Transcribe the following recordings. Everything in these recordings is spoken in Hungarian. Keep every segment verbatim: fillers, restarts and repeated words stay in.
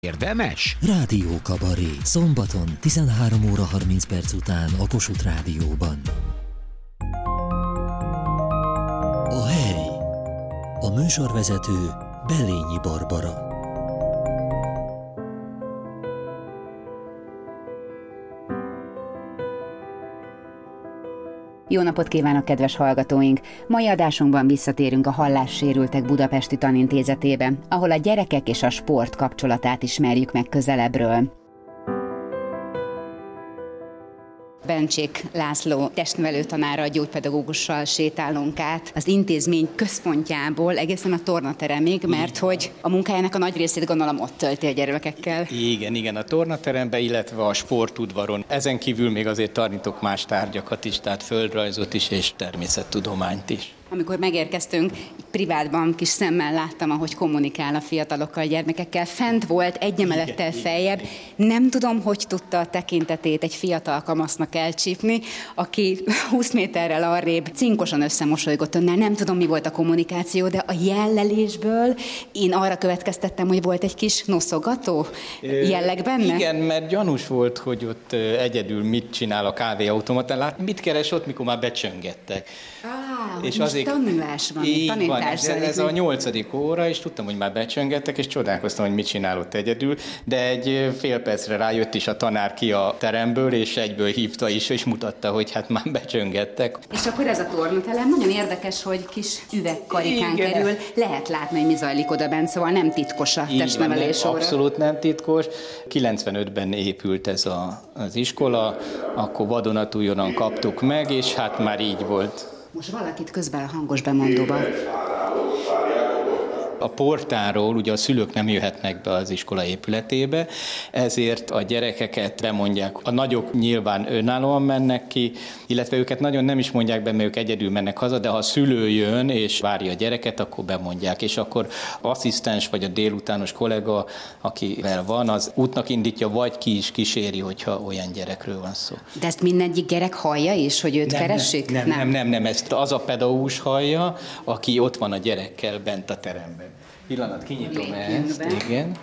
Érdemes? Rádió Kabaré. Szombaton tizenhárom óra harminc perc után a Kossuth Rádióban. A hely. A műsorvezető Belényi Barbara. Jó napot kívánok, kedves hallgatóink! Mai adásunkban visszatérünk a Hallássérültek Budapesti Tanintézetébe, ahol a gyerekek és a sport kapcsolatát ismerjük meg közelebbről. Bencsék László testnevelő tanára, gyógypedagógussal sétálunk át az intézmény központjából egészen a tornateremig, mert hogy a munkájának a nagy részét gondolom ott tölti a gyermekekkel. Igen, igen, a tornateremben, illetve a sportudvaron. Ezen kívül még azért tanítok más tárgyakat is, tehát földrajzot is és természettudományt is. Amikor megérkeztünk, privátban kis szemmel láttam, ahogy kommunikál a fiatalokkal, a gyermekekkel. Fent volt, egy emelettel feljebb. Nem tudom, hogy tudta a tekintetét egy fiatal kamasznak elcsípni, aki húsz méterrel arrébb cinkosan összemosolygott önnel. Nem tudom, mi volt a kommunikáció, de a jellelésből én arra következtettem, hogy volt egy kis noszogató jelleg benne. Igen, mert gyanús volt, hogy ott egyedül mit csinál a kávéautomatán. Lát, mit keres ott, mikor már becsöngettek. Ah, és azért tanulás van, tanítás van, ez, ez a nyolcadik óra, és tudtam, hogy már becsöngettek, és csodálkoztam, hogy mit csinál ott egyedül, de egy fél percre rájött is a tanár ki a teremből, és egyből hívta is, és mutatta, hogy hát már becsöngettek. És akkor ez a tornaterem nagyon érdekes, hogy kis üvegkarikán Igen. kerül, lehet látni, hogy mi zajlik oda bent, szóval nem titkos a testnevelés óra. Abszolút nem titkos. kilencvenötben épült ez a, az iskola, akkor vadonatújonnan kaptuk meg, és hát már így volt. Most valakit közben a hangos bemondóba. A portáról ugye a szülők nem jöhetnek be az iskola épületébe, ezért a gyerekeket bemondják. A nagyok nyilván önállóan mennek ki, illetve őket nagyon nem is mondják be, mert ők egyedül mennek haza, de ha a szülő jön és várja a gyereket, akkor bemondják. És akkor asszisztens vagy a délutános kollega, akivel van, az útnak indítja, vagy ki is kíséri, hogyha olyan gyerekről van szó. De ezt mindegyik gyerek hallja is, hogy őt nem, keresik? Nem, nem, nem, nem, nem, ezt az a pedagógus hallja, aki ott van a gyerekkel bent a teremben. Pillanat, kinyitom Lépjünk ezt, be. igen.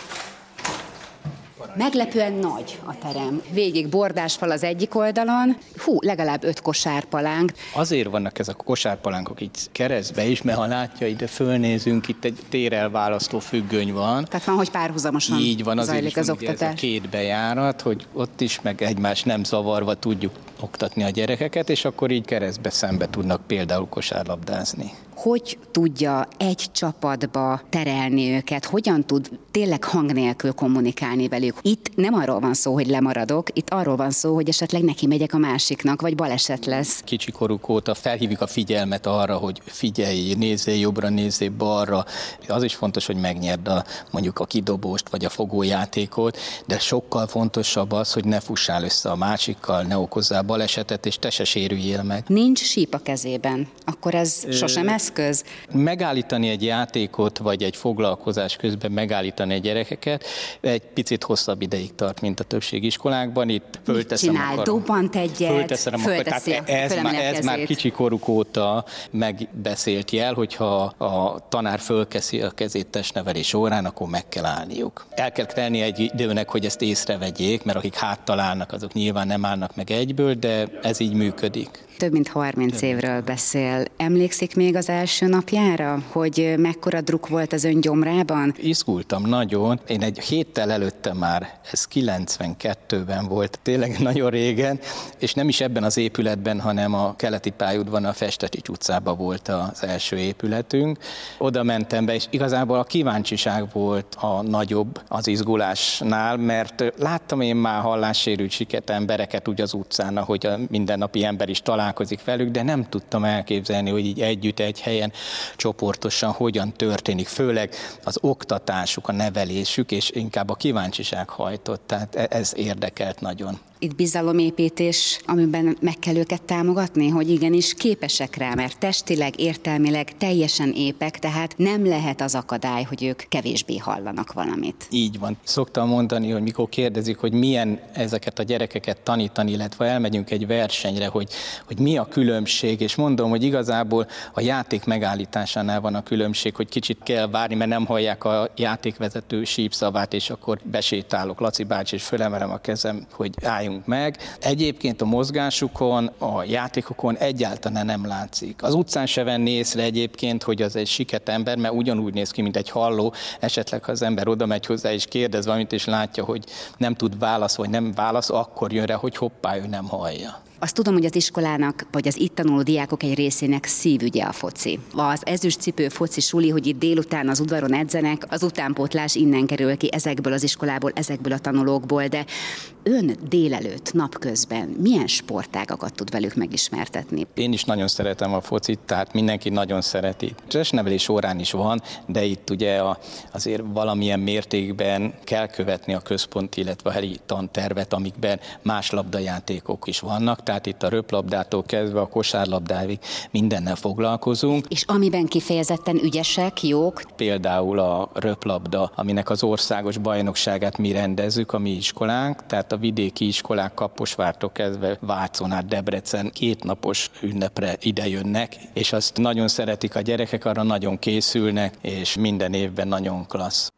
Meglepően nagy a terem. Végig bordásfal az egyik oldalon, hú, legalább öt kosárpalánk. Azért vannak ezek a kosárpalánkok így keresztbe is, mert ha látja, ide fölnézünk, itt egy térelválasztó függöny van. Tehát van, hogy párhuzamosan így van, zajlik az van, ugye oktatás. Ez a két bejárat, hogy ott is meg egymást nem zavarva tudjuk oktatni a gyerekeket, és akkor így keresztbe szembe tudnak például kosárlabdázni. Hogy tudja egy csapatba terelni őket? Hogyan tud tényleg hang nélkül kommunikálni velük? Itt nem arról van szó, hogy lemaradok, itt arról van szó, hogy esetleg neki megyek a másiknak, vagy baleset lesz. Kicsi koruk óta felhívjuk a figyelmet arra, hogy figyelj, nézzél jobbra, nézzél balra. Az is fontos, hogy megnyerd a, mondjuk a kidobóst, vagy a fogójátékot, de sokkal fontosabb az, hogy ne fussál össze a másikkal, ne okozzál balesetet, és te se sérüljél meg. Nincs síp a kezében, akkor ez Ö... sosem eszköz? Megállítani egy játékot, vagy egy foglalkozás közben megállítani a gyerekeket egy picit hosszabb ideig tart, mint a többség iskolákban. Itt fölteszem Mit csinál? Dobbant egyet, fölteszem fölteszi a ez, már, ez már kicsi koruk óta megbeszélt jel, hogyha a tanár fölkeszi a kezét testnevelés órán, akkor meg kell állniuk. El kell tenni egy időnek, hogy ezt észrevegyék, mert akik háttal állnak, azok nyilván nem állnak meg egyből, de ez így működik. Több mint harminc Több. évről beszél. Emlékszik még az első napjára, hogy mekkora druk volt az ön gyomrában? Izgultam nagyon. Én egy héttel előtte már, ez kilencvenkettőben volt, tényleg nagyon régen, és nem is ebben az épületben, hanem a keleti pályaudvaron, a Festetics utcában volt az első épületünk. Oda mentem be, és igazából a kíváncsiság volt a nagyobb az izgulásnál, mert láttam én már hallássérült siket embereket úgy az utcán, ahogy a mindennapi ember is talál találkozik velük, de nem tudtam elképzelni, hogy így együtt, egy helyen, csoportosan hogyan történik, főleg az oktatásuk, a nevelésük, és inkább a kíváncsiság hajtott, tehát ez érdekelt nagyon. Itt bizalomépítés, amiben meg kell őket támogatni, hogy igenis képesek rá, mert testileg, értelmileg teljesen épek, tehát nem lehet az akadály, hogy ők kevésbé hallanak valamit. Így van. Szoktam mondani, hogy mikor kérdezik, hogy milyen ezeket a gyerekeket tanítani, illetve elmegyünk egy versenyre, hogy, hogy mi a különbség, és mondom, hogy igazából a játék játék megállításánál van a különbség, hogy kicsit kell várni, mert nem hallják a játékvezető sípszavát, és akkor besétálok, Laci bácsi, és fölemelem a kezem, hogy álljunk meg. Egyébként a mozgásukon, a játékokon egyáltalán nem látszik. Az utcán se venni észre egyébként, hogy az egy siket ember, mert ugyanúgy néz ki, mint egy halló. Esetleg, ha az ember oda megy hozzá és kérdez valamit, és látja, hogy nem tud válasz, vagy nem válasz, akkor jön rá, hogy hoppá, ő nem hallja. Azt tudom, hogy az iskolának, vagy az itt tanuló diákok egy részének szívügye a foci. Az ezüstcipő foci suli, hogy itt délután az udvaron edzenek, az utánpótlás innen kerül ki ezekből az iskolából, ezekből a tanulókból, de ön délelőtt, napközben milyen sportágakat tud velük megismertetni? Én is nagyon szeretem a focit, tehát mindenki nagyon szereti. Testnevelés órán is van, de itt ugye a, azért valamilyen mértékben kell követni a központi, illetve a helyi tantervet, amikben más labdajátékok is vannak. Tehát itt a röplabdától kezdve a kosárlabdáig mindennel foglalkozunk. És amiben kifejezetten ügyesek, jók? Például a röplabda, aminek az országos bajnokságát mi rendezzük, a mi iskolánk, tehát a vidéki iskolák Kaposvártól kezdve Vácon át Debrecen kétnapos ünnepre idejönnek, és azt nagyon szeretik a gyerekek, arra nagyon készülnek, és minden évben nagyon klassz.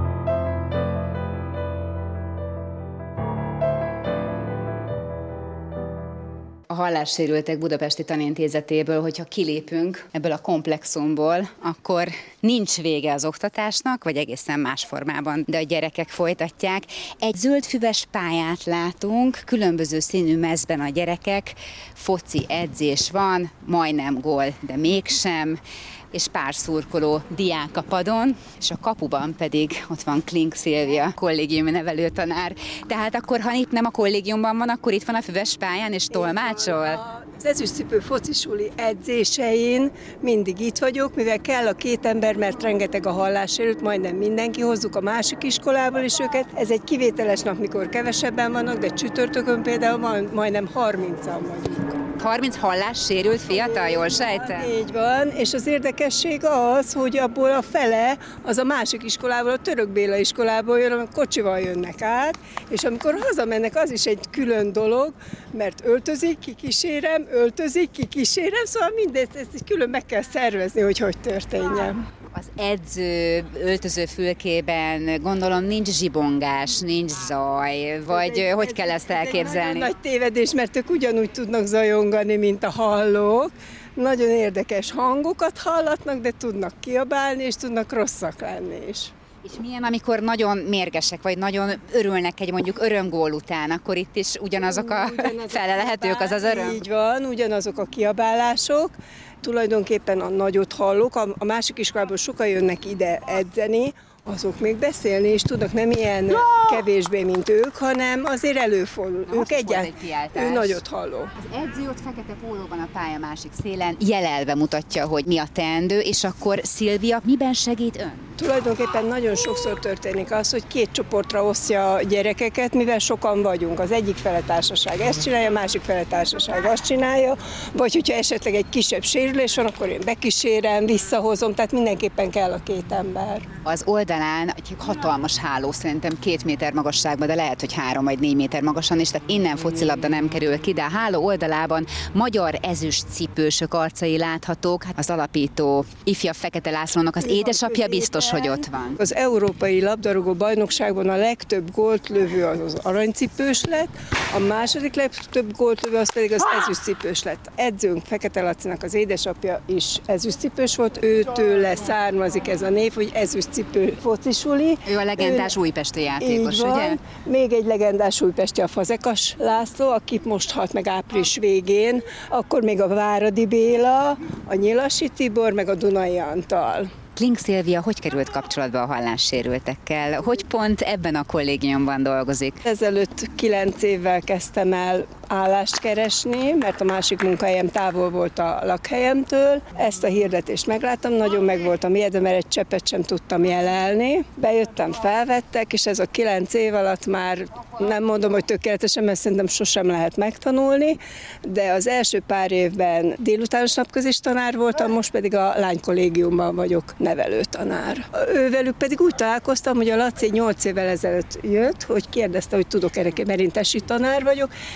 A hallássérültek Budapesti Tanintézetéből, hogyha kilépünk ebből a komplexumból, akkor nincs vége az oktatásnak, vagy egészen más formában, de a gyerekek folytatják. Egy zöldfüves pályát látunk, különböző színű mezben a gyerekek, foci edzés van, majdnem gól, de mégsem, és pár szurkoló diák a padon, és a kapuban pedig ott van Klink Szilvia, kollégiumi nevelőtanár. Tehát akkor, ha itt nem a kollégiumban van, akkor itt van a füves pályán, és tolmácsol? Az ezüstcipő focisuli edzésein mindig itt vagyok, mivel kell a két ember, mert rengeteg a hallássérült, majdnem mindenki, hozzuk a másik iskolából is őket. Ez egy kivételes nap, mikor kevesebben vannak, de csütörtökön például van, majdnem harmincan vagyunk. harminc hallássérült fiatal, jól sejtem? Így van, és az érdekesség az, hogy abból a fele az a másik iskolából, a Török Béla iskolából jön, amikor kocsival jönnek át, és amikor hazamennek, az is egy külön dolog, mert öltözik, kikísérem, öltözik, kikísérem, szóval mindezt ezt külön meg kell szervezni, hogy hogy történjen. Az edző öltözőfülkében gondolom nincs zsibongás, nincs zaj, vagy ez hogy ez, kell ezt elképzelni? Ez egy nagy tévedés, mert ők ugyanúgy tudnak zajongani, mint a hallók. Nagyon érdekes hangokat hallatnak, de tudnak kiabálni, és tudnak rosszak lenni is. És milyen, amikor nagyon mérgesek, vagy nagyon örülnek egy mondjuk örömgól után, akkor itt is ugyanazok a felelhetők, az az öröm? Így van, ugyanazok a kiabálások. Tulajdonképpen a nagyot hallok, a másik iskolából sokan jönnek ide edzeni, azok még beszélni is tudnak, nem ilyen no! kevésbé, mint ők, hanem azért előfordul. Na, ők egyáltalán, ő nagyot halló. Az edző ott fekete pólóban a pálya másik szélen jelelve mutatja, hogy mi a teendő, és akkor Szilvia, miben segít ön? Tulajdonképpen nagyon sokszor történik az, hogy két csoportra osztja a gyerekeket, mivel sokan vagyunk. Az egyik fele társaság ezt csinálja, a másik fele társaság azt csinálja, vagy hogyha esetleg egy kisebb sérülés van, akkor én bekísérem, visszahozom, tehát mindenképpen kell a két ember. Az oldalán egy hatalmas háló, szerintem két méter magasságban, de lehet, hogy három vagy négy méter magasan is, tehát innen focilabda nem kerül ki, de a háló oldalában magyar ezüstcipősök arcai láthatók. Az alapító ifja Fekete Lászlónak az édesapja biztos, hogy ott van. Az európai labdarúgó bajnokságban a legtöbb gólt lövő az az aranycipős lett, a második legtöbb gólt lövő az pedig az ezüstcipős lett. Edzőnk Fekete Lacinak az édesapja is ezüstcipős volt, őtől származik ez a név, hogy ezüstcipő focisuli. Ő a legendás ő, újpesti játékos, így van. Ugye? Még egy legendás újpesti, a Fazekas László, aki most halt meg április végén, akkor még a Váradi Béla, a Nyilasi Tibor, meg a Dunai Antal. Klink Szilvia hogy került kapcsolatba a hallássérültekkel? Hogy pont ebben a kollégiumban dolgozik? Ezelőtt kilenc évvel kezdtem el állást keresni, mert a másik munkahelyem távol volt a lakhelyemtől. Ezt a hirdetést megláttam, nagyon meg voltam ijedve, mert egy cseppet sem tudtam jelelni. Bejöttem, felvettek, és ez a kilenc év alatt már nem mondom, hogy tökéletesen, mert szerintem sosem lehet megtanulni, de az első pár évben délutános napközis tanár voltam, most pedig a lánykollégiumban vagyok nevelőtanár. Ővelük pedig úgy találkoztam, hogy a Laci nyolc évvel ezelőtt jött, hogy kérdezte, hogy tudok-e neki, merintesi tanár vagyok, és hogy tudok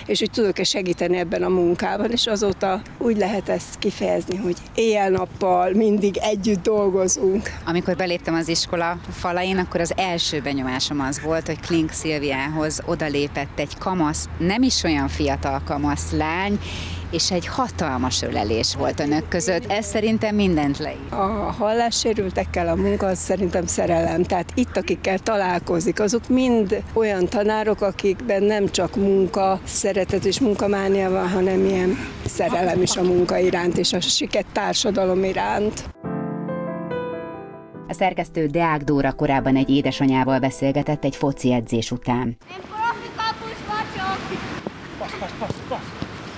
tudok-e segíteni ebben a munkában, és azóta úgy lehet ezt kifejezni, hogy éjjel-nappal mindig együtt dolgozunk. Amikor beléptem az iskola falain, akkor az első benyomásom az volt, hogy Klink Szilviához odalépett egy kamasz, nem is olyan fiatal kamasz lány, és egy hatalmas ölelés volt önök között. Ez szerintem mindent leír. A hallássérültekkel a munka az szerintem szerelem. Tehát itt, akikkel találkozik, azok mind olyan tanárok, akikben nem csak munka, szeretet és munkamánia van, hanem ilyen szerelem is a munka iránt, és a siket társadalom iránt. A szerkesztő Deák Dóra korábban egy édesanyával beszélgetett egy foci edzés után. Én profi kapus vagyok! Passz, passz, passz, passz!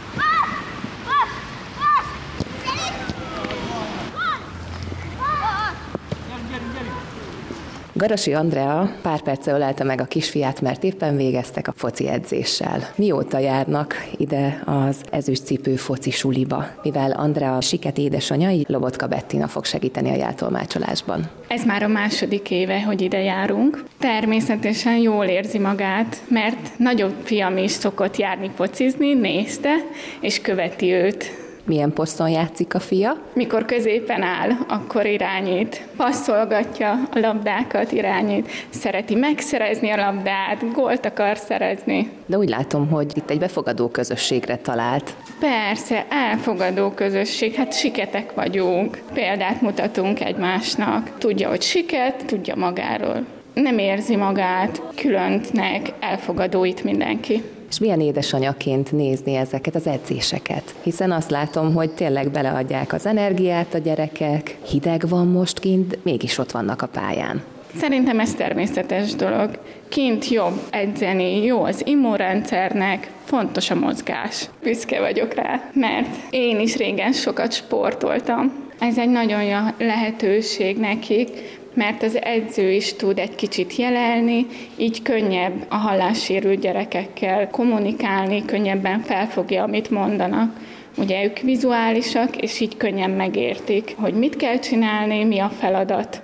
Garasi Andrea pár perce ölelte meg a kisfiát, mert éppen végeztek a foci edzéssel. Mióta járnak ide az ezüstcipő foci suliba? Mivel Andrea siket édesanyja, így Lobotka Bettina fog segíteni a jeltolmácsolásban. Ez már a második éve, hogy ide járunk. Természetesen jól érzi magát, mert nagyobb fiam is szokott járni focizni, nézte, és követi őt. Milyen poszton játszik a fia? Mikor középen áll, akkor irányít. Passzolgatja a labdákat, irányít. Szereti megszerezni a labdát, gólt akar szerezni. De úgy látom, hogy itt egy befogadó közösségre talált. Persze, elfogadó közösség, hát siketek vagyunk. Példát mutatunk egymásnak. Tudja, hogy siket, tudja magáról. Nem érzi magát különtnek, elfogadó itt mindenki. És milyen édesanyaként nézni ezeket az edzéseket? Hiszen azt látom, hogy tényleg beleadják az energiát a gyerekek, hideg van most kint, mégis ott vannak a pályán. Szerintem ez természetes dolog. Kint jobb edzeni, jó az immunrendszernek, fontos a mozgás. Büszke vagyok rá, mert én is régen sokat sportoltam. Ez egy nagyon jó lehetőség nekik, mert az edző is tud egy kicsit jelelni, így könnyebb a hallássérült gyerekekkel kommunikálni, könnyebben felfogja, amit mondanak. Ugye ők vizuálisak, és így könnyen megértik, hogy mit kell csinálni, mi a feladat.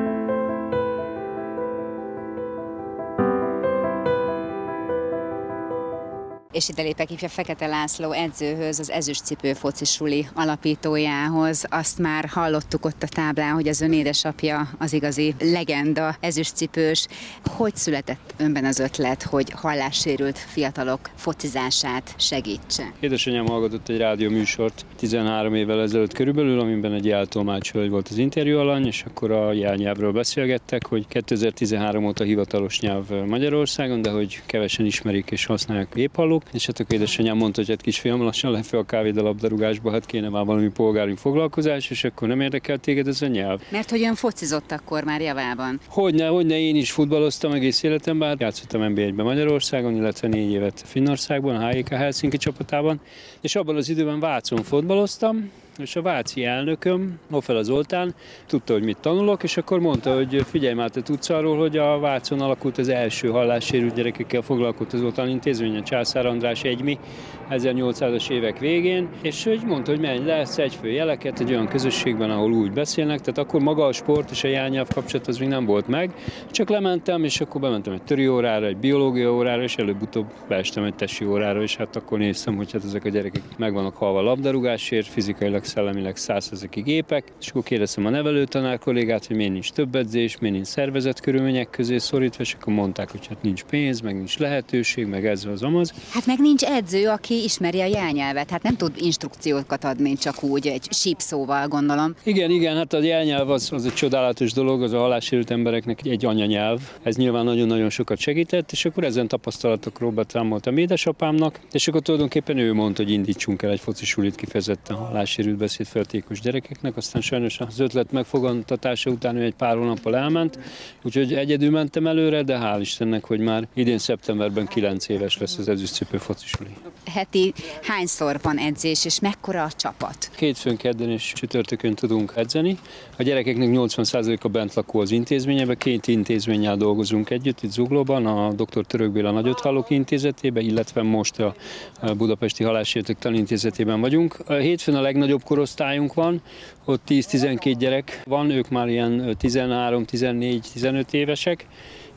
És ide lépek ifja Fekete László edzőhöz, az ezüstcipő foci suli alapítójához. Azt már hallottuk ott a táblán, hogy az ön édesapja az igazi legenda ezüstcipős. Hogy született önben az ötlet, hogy hallássérült fiatalok focizását segítse? Édesanyám hallgatott egy rádióműsort tizenhárom évvel ezelőtt körülbelül, amiben egy jeltolmács hölgy volt az interjú alany, és akkor a jelnyelvről beszélgettek, hogy kétezer-tizenhárom óta hivatalos nyelv Magyarországon, de hogy kevesen ismerik és használják éphallók. És hát akkor édesanyám mondta, hogy hát kisfiam, lassan le fel a kávéd a labdarúgásba, hát kéne már valami polgári foglalkozás, és akkor nem érdekel téged ez a nyelv. Mert hogy ön focizott akkor már javában? Hogyne, hogyne, én is futballoztam egész életemben, hát játszottam en bé egyben Magyarországon, illetve négy évet Finnországban, a há jé ká Helsinki csapatában, és abban az időben Vácon futballoztam, és a váci elnököm, Hoffel Zoltán, tudta, hogy mit tanulok, és akkor mondta, hogy figyelj már, te tudsz arról, hogy a Vácon alakult az első hallássérült gyerekekkel foglalkozott az Zoltán intézmény, a Császár András egymi ezernyolcszázas évek végén, és hogy mondta, hogy menj le egyfő jeleket egy olyan közösségben, ahol úgy beszélnek, tehát akkor maga a sport és a jelnyelv kapcsolat az még nem volt meg, csak lementem, és akkor bementem egy töri órára, egy biológia órára, és előbb-utóbb beestem egy tesi órára, és hát akkor néztem, hogy hát ezek a gyerekek meg vannak halva labdarúgásért, fizikailag, szellemileg százszerzeki gépek, és akkor kérdeztem a nevelőtanár kollégát, hogy miért nincs több edzés, miért nincs szervezett körülmények közé szorítva, és akkor mondták, hogy hát nincs pénz, meg nincs lehetőség, meg ez az amaz. Hát meg nincs edző, aki ismeri a jelnyelvet, hát nem tud instrukciókat adni csak úgy egy sípszóval, gondolom. Igen, igen, hát a jelnyelv az, az egy csodálatos dolog, az a hallássérült embereknek egy anyanyelv. Ez nyilván nagyon-nagyon sokat segített, és akkor ezen tapasztalatokról betámoltam édesapámnak, és akkor tulajdonképpen ő mondta, hogy indítsunk el egy foci sulit kifejezetten hallássérült beszédféltékos gyerekeknek, aztán sajnos az ötlet megfogantatása után ő egy pár hónappal elment, úgyhogy egyedül mentem előre, de hál' Istennek, hogy már idén szeptemberben kilenc éves lesz az ezüstcipő foci suli. Heti hányszor van edzés, és mekkora a csapat? Hétfőn, kedden és csütörtökön tudunk edzeni. A gyerekeknek nyolcvan százaléka bent lakó az intézményében, két intézménnyel dolgozunk együtt itt Zuglóban, a doktor Török Béla Nagyothallók Intézetében, illetve most a Budapesti Hallássérültek Tanintézetében vagyunk. A hétfőn a legnagyobb korosztályunk van, ott tíz-tizenkét gyerek van, ők már ilyen tizenhárom, tizennégy, tizenöt évesek,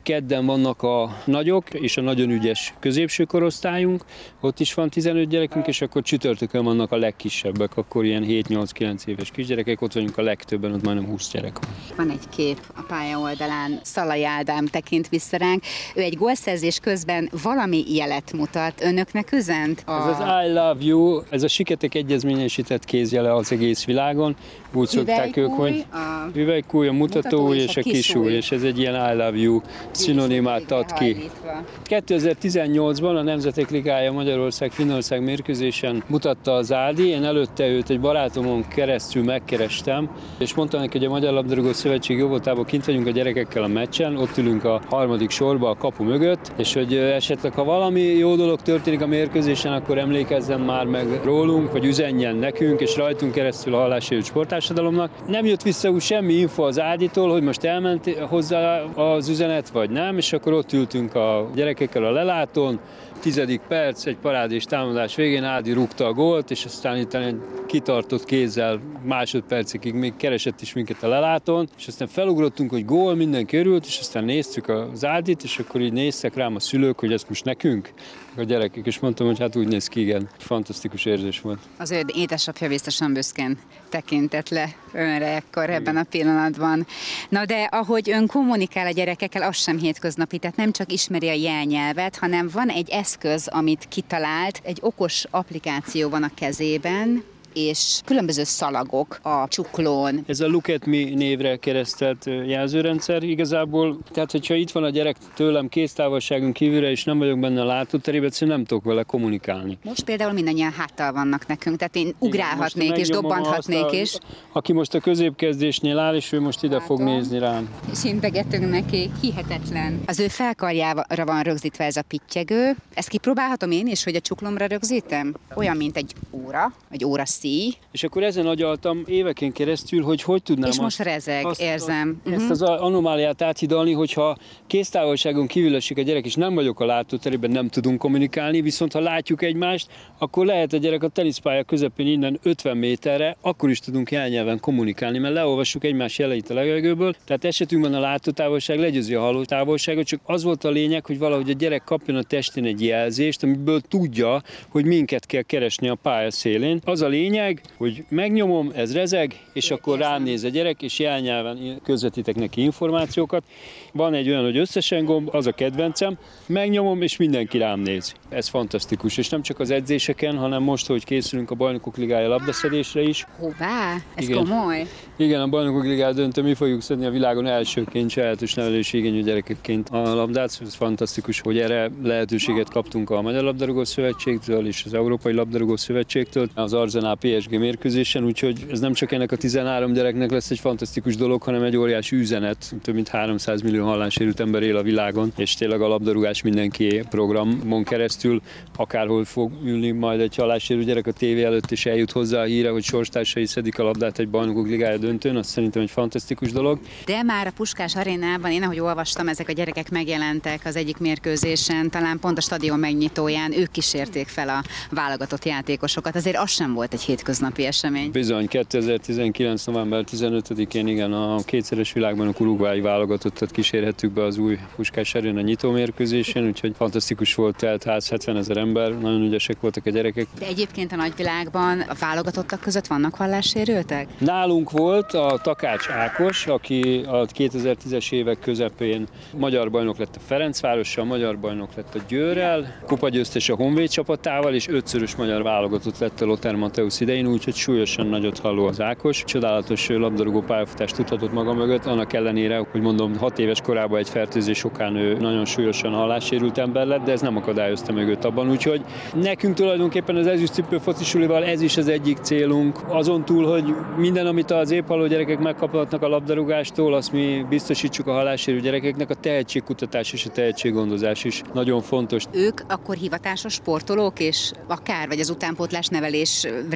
kedden vannak a nagyok és a nagyon ügyes középső korosztályunk, ott is van tizenöt gyerekünk, és akkor csütörtökön vannak a legkisebbek, akkor ilyen hét-nyolc-kilenc éves kisgyerekek, ott vagyunk a legtöbben, ott majdnem húsz gyerek van. Van egy kép a pálya oldalán, Szalai Ádám tekint vissza ránk. Ő egy gólszerzés közben valami jelet mutat. Önöknek üzent? A... Ez az I love you, ez a Siketek egyezményesített kézjele az egész világon. Úgy szokták ők, hogy a... üvelykúj, a mutatóúj és a kisúj, és ez egy ilyen I love you szinonimát ad ki. kétezer-tizennyolcban a Nemzetek Ligája Magyarország-Finnország mérkőzésen mutatta az Ádi, én előtte őt egy barátomon keresztül megkerestem, és mondtam neki, hogy a Magyar Labdarúgó Szövetség jóvoltából kint vagyunk a gyerekekkel a meccsen, ott ülünk a harmadik sorba a kapu mögött, és hogy esetleg ha valami jó dolog történik a mérkőzésen, akkor emlékezzen már meg rólunk, vagy üzenjen nekünk, és rajtunk keresztül a hallássérült sporttársadalomnak. Nem jött vissza úgy semmi info az Áditól, hogy most elment hozzá az üzenet, vagy nem, és akkor ott ültünk a gyerekekkel a lelátón, tizedik perc, egy parádés támadás végén Ádi rúgta a gólt, és aztán itt egy kitartott kézzel másodpercekig még keresett is minket a lelátón, és aztán felugrottunk, hogy gól, mindenki örült, és aztán néztük az Ádit, és akkor így néztek rám a szülők, hogy ezt most nekünk, a gyerekek, és mondtam, hogy hát úgy néz ki, igen. Fantasztikus érzés volt. Az ő édesapja biztosan büszkén tekintett le önre ekkor ebben a pillanatban. Na de ahogy ön kommunikál a gyerekekkel, az sem hétköznapi, tehát nem csak ismeri a jelnyelvet, hanem van egy eszköz, amit kitalált, egy okos applikáció van a kezében, és különböző szalagok a csuklón. Ez a Look at Me névre keresztelt jelzőrendszer igazából, tehát hogyha itt van a gyerek tőlem kéztávolságon kívülre, és nem vagyok benne a látóterében, egyszerűen nem tudok vele kommunikálni. Most például mindannyian háttal vannak nekünk, tehát én ugrálhatnék igen, és dobbanthatnék is. Aki most a középkezdésnél áll, és ő most ide Látom. fog nézni rám. És integetünk neki, hihetetlen. Az ő felkarjára van rögzítve ez a pittyegő. Ezt kipróbálhatom én is, hogy a csuklomra rögzítem? Olyan, mint egy óra, egy óra szíj. És akkor ezen agyaltam éveken keresztül, hogy hogy tudnám És most azt, rezeg, azt, érzem. Azt, ezt az anomáliát áthidalni, hogyha kéztávolságon kívül esik a gyerek, és nem vagyok a látóterében, nem tudunk kommunikálni, viszont ha látjuk egymást, akkor lehet a gyerek a teniszpálya közepén innen ötven méterre, akkor is tudunk jelnyelven kommunikálni, mert leolvassuk egymás jeleit a levegőből. Tehát esetünkben a látótávolság legyőzi a hallótávolságot, csak az volt a lényeg, hogy valahogy a gyerek kapjon a testén egy jelzést, amiből tudja, hogy minket kell keresni a pálya szélén. Az a lényeg, hogy megnyomom, ez rezeg, és akkor rám néz a gyerek, és jelnyelven közvetítek neki információkat. Van egy olyan, hogy összesen gomb, az a kedvencem, megnyomom, és mindenki rám néz. Ez fantasztikus, és nem csak az edzéseken, hanem most, hogy készülünk a Bajnokok Ligája labdaszedésre is. Hová? Ez Igen. komoly? Igen, a Bajnokok Ligája döntő, mi fogjuk szedni a világon elsőként, sajátos nevelési igényű gyerekekként a labdát. Ez fantasztikus, hogy erre lehetőséget kaptunk a Magyar Labdarúgó Szövetségtől és az Európai Labdarúgó Szövetségtől az Arsenal pé es gé mérkőzésen, úgyhogy ez nem csak ennek a tizenhárom gyereknek lesz egy fantasztikus dolog, hanem egy óriási üzenet. Több mint háromszáz millió hallássérült ember él a világon, és tényleg a labdarúgás mindenki programon keresztül, akárhol fog ülni majd egy hallássérült gyerek a tévé előtt, és eljut hozzá a híre, hogy sorstársai szedik a labdát egy Bajnokok Ligája döntőn, az szerintem egy fantasztikus dolog. De már a Puskás Arénában, én ahogy olvastam, ezek a gyerekek megjelentek az egyik mérkőzésen, talán pont a stadion megnyitóján, ők kísérték fel a válogatott játékosokat. Azért az sem volt egy hétköznapi esemény. Bizony, kétezer-tizenkilenc. november tizenötödikén igen, a kétszeres világbajnok urugvái válogatottat kísérhettük be az új Puskás Aréna nyitó mérkőzésen, úgyhogy fantasztikus volt, telt ház, hetvenezer ember, nagyon ügyesek voltak a gyerekek. De egyébként a nagyvilágban a válogatottak között vannak hallássérültek? Nálunk volt a Takács Ákos, aki a kétezer-tízes évek közepén magyar bajnok lett a Ferencvárossal, magyar bajnok lett a Győrrel, kupagyőztes a Honvéd csapatával, és ötszörös magyar válogatott lett a Lothar Matthäus idején, úgyhogy súlyosan nagyot halló az Ákos. Csodálatos labdarúgó pályafutást tudhatott maga mögött, annak ellenére, hogy mondom, hat éves korában egy fertőzés okán ő nagyon súlyosan hallássérült ember lett, de ez nem akadályozta meg őt abban, úgyhogy nekünk tulajdonképpen az ezüstcipő focisulival ez is az egyik célunk. Azon túl, hogy minden, amit az épp halló gyerekek megkaphatnak a labdarúgástól, azt mi biztosítsuk a hallássérült gyerekeknek, a tehetségkutatás és a tehetséggondozás is nagyon fontos. Ők akkor hivatásos sportolók, és akár, vagy az utánpótlás nevelés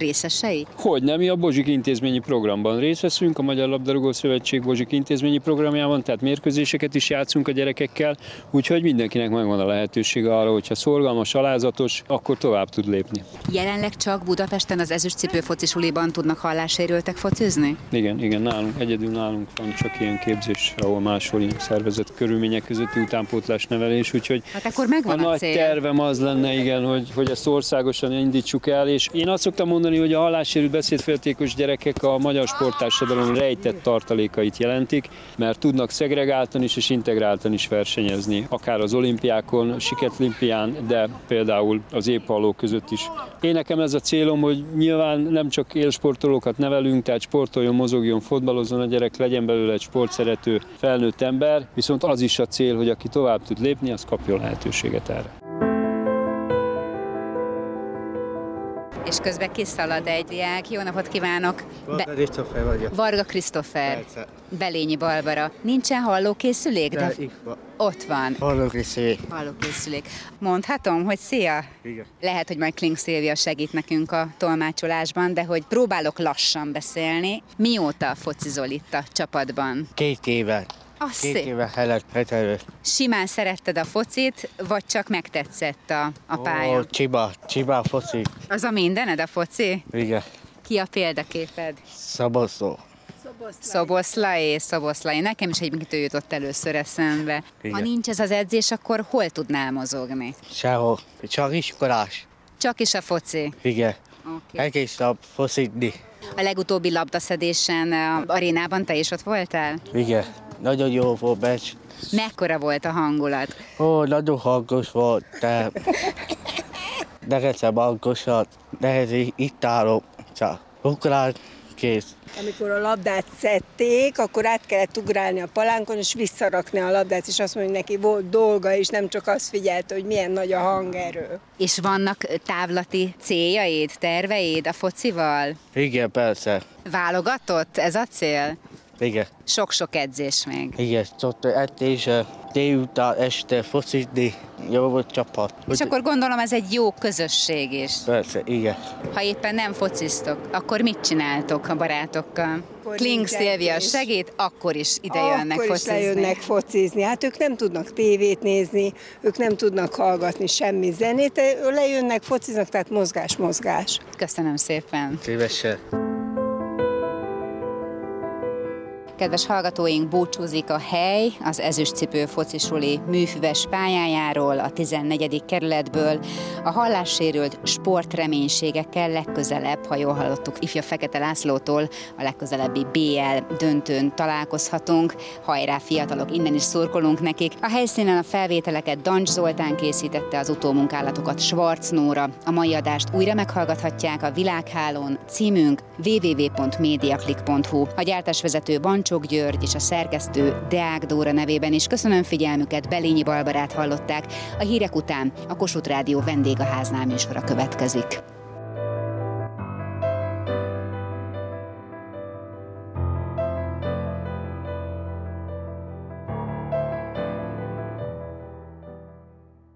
részesei? Hogyne, mi a Bozsik intézményi programban részt veszünk, a Magyar Labdarúgó Szövetség Bozsik intézményi programjában, tehát mérkőzéseket is játszunk a gyerekekkel, úgyhogy mindenkinek megvan a lehetősége arra, hogyha szorgalmas, alázatos, akkor tovább tud lépni. Jelenleg csak Budapesten az ezüstcipő focisuliban tudnak hallássérültek focizni? Igen, igen, nálunk, egyedül nálunk van csak ilyen képzés, ahol máshol szervezett körülmények közötti utánpótlás nevelés, úgyhogy hát akkor megvan a, a nagy cél. tervem az lenne, igen, hogy, hogy ezt országosan indítsuk el, és én azt szoktam mondani, hogy a hallássérült beszédféltékos gyerekek a magyar sporttársadalom rejtett tartalékait jelentik, mert tudnak szegregáltan is és integráltan is versenyezni, akár az olimpiákon, a siketlimpián, de például az éphallók között is. Én nekem ez a célom, hogy nyilván nem csak élsportolókat nevelünk, tehát sportoljon, mozogjon, fotbalozzon a gyerek, legyen belőle egy sportszerető felnőtt ember, viszont az is a cél, hogy aki tovább tud lépni, az kapjon lehetőséget erre. És közben kiszalad egy diák. Jó napot kívánok! Varga Krisztófer vagyok. Varga Krisztófer. Persze. Belényi Barbara. Nincsen hallókészülék? De itt van. Ott van. Hallókészülék. Hallókészülék. Mondhatom, hogy szia? Igen. Lehet, hogy majd Kling Szilvia segít nekünk a tolmácsolásban, de hogy próbálok lassan beszélni. Mióta focizol itt a csapatban? Két éve. Az Két szép. éve helyett előtt. Simán szeretted a focit, vagy csak megtetszett a, a pálya? Ó, Csiba, Csiba foci. Az a mindened, a foci? Igen. Ki a példaképed? Szaboszló. Szoboszlai, Szoboszlai. Nekem is egyébként ő jutott először eszembe. Igen. Ha nincs ez az edzés, akkor hol tudnál mozogni? Sehol. Csak iskolás. Csak is a foci. Igen. Okay. Egész nap focitni. A legutóbbi labdaszedésen a arénában te is ott voltál? Igen. Nagyon jó volt meccs. Mekkora volt a hangulat? Ó, nagyon hangos volt, de nekem hangosat, nehez itt állok, csak ugrál, kész. Amikor a labdát szedték, akkor át kellett ugrálni a palánkon, és visszarakni a labdát, és azt mondja, hogy neki volt dolga, és nem csak azt figyelte, hogy milyen nagy a hangerő. És vannak távlati céljaid, terveid a focival? Igen, persze. Válogatott ez a cél? Igen. Sok-sok edzés még. Igen, szokta edzés, délután, este focitni, jó volt csapat. És akkor gondolom ez egy jó közösség is. Persze, igen. Ha éppen nem fociztok, akkor mit csináltok a barátokkal? Kling Szilvia segít, akkor is ide jönnek akkor focizni. Akkor is lejönnek focizni. Hát ők nem tudnak tévét nézni, ők nem tudnak hallgatni semmi zenét, lejönnek, fociznak, tehát mozgás, mozgás. Köszönöm szépen. Szívesen. Kedves hallgatóink, búcsúzik a hely az ezüstcipő focisuli műfüves pályájáról, a tizennegyedik kerületből. A hallássérült sportreménységekkel legközelebb, ha jól hallottuk ifja Fekete Lászlótól, a legközelebbi bé el döntőn találkozhatunk. Hajrá fiatalok, innen is szurkolunk nekik. A helyszínen a felvételeket Dancs Zoltán készítette, az utómunkálatokat Schwarz Nóra. A mai adást újra meghallgathatják a Világhálón, címünk double-u double-u double-u pont mediaclick pont hu. A gyártásvezető Bancsok György és a szerkesztő Deák Dóra nevében is köszönöm figyelmüket, Belényi Barbarát hallották. A hírek után a Kossuth Rádió vendégháznál műsora következik.